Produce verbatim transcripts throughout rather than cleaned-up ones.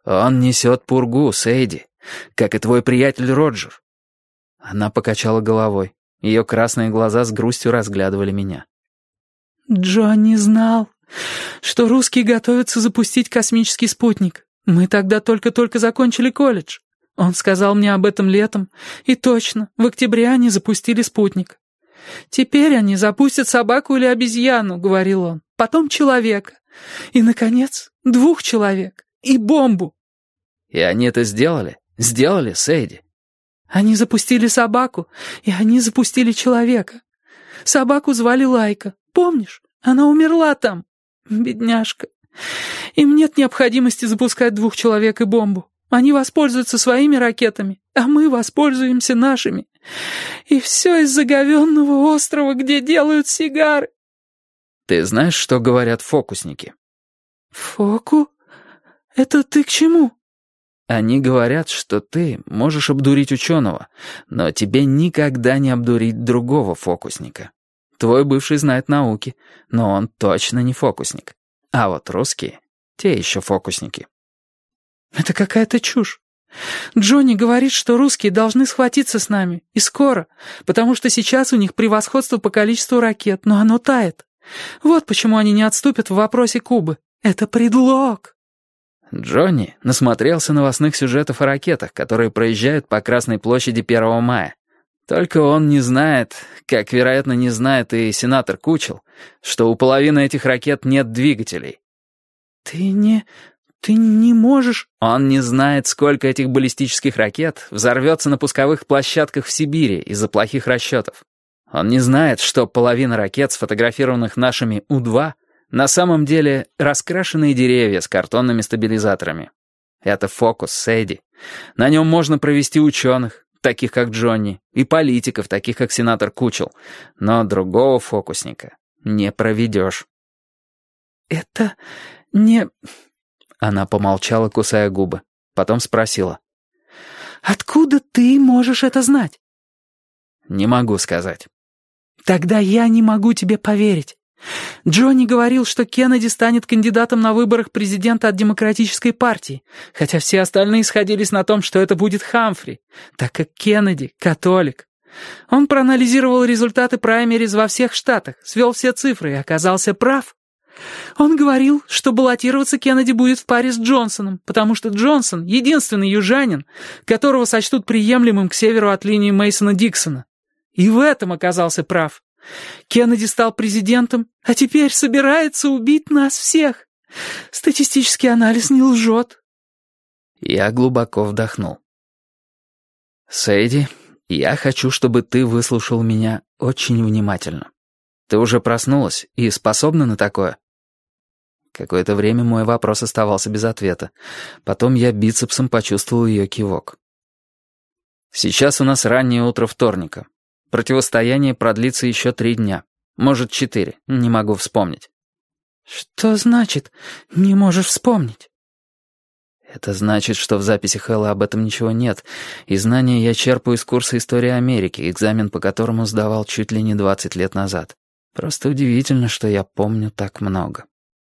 «Он несет пургу, Сэйди, как и твой приятель Роджер». Она покачала головой. Ее красные глаза с грустью разглядывали меня. «Джонни знал, что русские готовятся запустить космический спутник. Мы тогда только-только закончили колледж. Он сказал мне об этом летом, и точно, в октябре они запустили спутник. «Теперь они запустят собаку или обезьяну», — говорил он, «потом человека, и, наконец, двух человек, и бомбу». «И они это сделали? Сделали, Сэйди?» «Они запустили собаку, и они запустили человека. Собаку звали Лайка, помнишь? Она умерла там, бедняжка. Им нет необходимости запускать двух человек и бомбу. Они воспользуются своими ракетами, а мы воспользуемся нашими. И все из-за говенного острова, где делают сигары». «Ты знаешь, что говорят фокусники?» «Фоку? Это ты к чему?» «Они говорят, что ты можешь обдурить ученого, но тебе никогда не обдурить другого фокусника. Твой бывший знает науки, но он точно не фокусник. А вот русские, те еще фокусники». «Это какая-то чушь. Джонни говорит, что русские должны схватиться с нами, и скоро, потому что сейчас у них превосходство по количеству ракет, но оно тает. Вот почему они не отступят в вопросе Кубы. Это предлог». Джонни насмотрелся новостных сюжетов о ракетах, которые проезжают по Красной площади первого мая. Только он не знает, как, вероятно, не знает и сенатор Кучел, что у половины этих ракет нет двигателей. «Ты не... ты не можешь...» Он не знает, сколько этих баллистических ракет взорвется на пусковых площадках в Сибири из-за плохих расчетов. Он не знает, что половина ракет, сфотографированных нашими У два, на самом деле раскрашенные деревья с картонными стабилизаторами. Это фокус, Сэйди. На нем можно провести ученых, таких как Джонни, и политиков, таких как сенатор Кучел, но другого фокусника не проведешь. «Это не...» Она помолчала, кусая губы. Потом спросила. «Откуда ты можешь это знать?» «Не могу сказать». «Тогда я не могу тебе поверить. Джонни говорил, что Кеннеди станет кандидатом на выборах президента от Демократической партии, хотя все остальные сходились на том, что это будет Хамфри, так как Кеннеди — католик. Он проанализировал результаты праймериз во всех штатах, свел все цифры и оказался прав. Он говорил, что баллотироваться Кеннеди будет в паре с Джонсоном, потому что Джонсон — единственный южанин, которого сочтут приемлемым к северу от линии Мейсона-Диксона. И в этом оказался прав. Кеннеди стал президентом, а теперь собирается убить нас всех. Статистический анализ не лжет». Я глубоко вдохнул. «Сэйди, я хочу, чтобы ты выслушал меня очень внимательно. Ты уже проснулась и способна на такое?» Какое-то время мой вопрос оставался без ответа. Потом я бицепсом почувствовал ее кивок. «Сейчас у нас раннее утро вторника. Противостояние продлится еще три дня. Может, четыре, не могу вспомнить». «Что значит, не можешь вспомнить?» «Это значит, что в записях Эллы об этом ничего нет, и знания я черпаю из курса истории Америки, экзамен по которому сдавал чуть ли не двадцать лет назад. Просто удивительно, что я помню так много».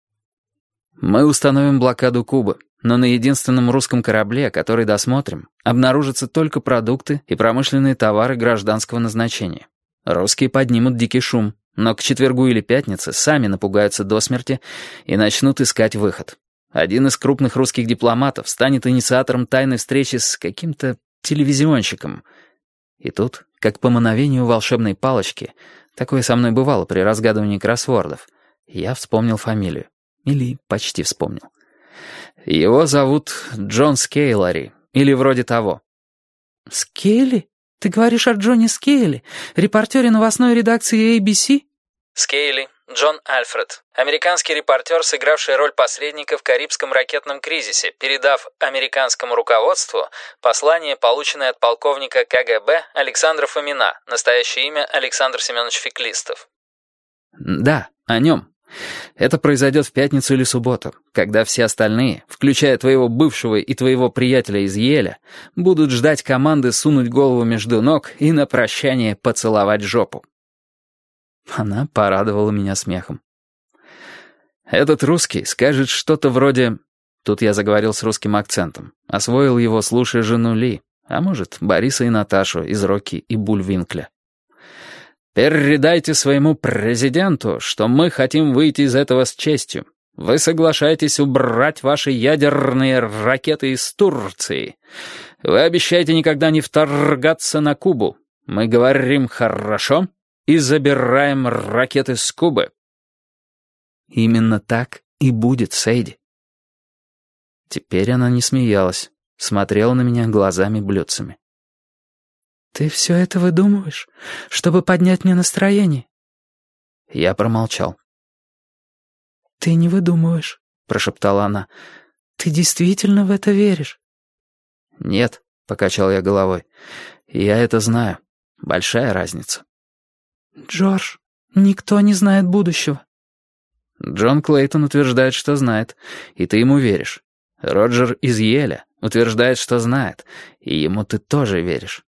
«Мы установим блокаду Кубы, но на единственном русском корабле, который досмотрим, обнаружатся только продукты и промышленные товары гражданского назначения. Русские поднимут дикий шум, но к четвергу или пятнице сами напугаются до смерти и начнут искать выход. Один из крупных русских дипломатов станет инициатором тайной встречи с каким-то телевизионщиком». И тут, как по мановению волшебной палочки, такое со мной бывало при разгадывании кроссвордов, я вспомнил фамилию. Или почти вспомнил. Его зовут Джон Скейлари, или вроде того. «Скейли? Ты говоришь о Джонни Скейли, репортере новостной редакции эй би си?» Скейли, Джон Альфред, американский репортер, сыгравший роль посредника в Карибском ракетном кризисе, передав американскому руководству послание, полученное от полковника ка гэ бэ Александра Фомина, настоящее имя Александр Семенович Феклистов. «Да, о нем. Это произойдет в пятницу или субботу, когда все остальные, включая твоего бывшего и твоего приятеля из Йеля, будут ждать команды сунуть голову между ног и на прощание поцеловать жопу». Она порадовала меня смехом. «Этот русский скажет что-то вроде Тут я заговорил с русским акцентом. Освоил его, слушая жену Ли, а может, Бориса и Наташу из «Рокки» и «Бульвинкля». «Передайте своему президенту, что мы хотим выйти из этого с честью. Вы соглашаетесь убрать ваши ядерные ракеты из Турции. Вы обещаете никогда не вторгаться на Кубу. Мы говорим «хорошо» и забираем ракеты с Кубы». Именно так и будет, Сейди. Теперь она не смеялась, смотрела на меня глазами-блюдцами. «Ты все это выдумываешь, чтобы поднять мне настроение?» Я промолчал. «Ты не выдумываешь», — прошептала она. «Ты действительно в это веришь?» «Нет», — покачал я головой. «Я это знаю. Большая разница». «Джордж, никто не знает будущего». Джон Клейтон утверждает, что знает, и ты ему веришь. Роджер из Йеля утверждает, что знает, и ему ты тоже веришь.